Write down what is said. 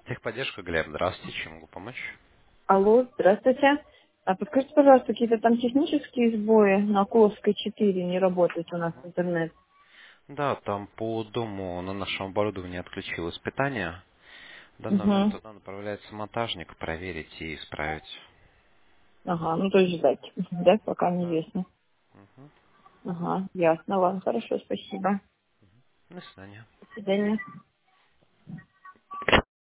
Техподдержка, Глеб, здравствуйте, чем могу помочь? Алло, здравствуйте. Подскажите, пожалуйста, какие-то там технические сбои на Куловской 4 не работает у нас интернет? Да, там по дому на нашем оборудовании отключилось питание. В данный момент Угу. туда направляется монтажник проверить и исправить. Ага, ну то есть ждать, да, пока Да. неизвестно. Мгм. Ага, ясно, ладно, хорошо, спасибо. До свидания. До свидания.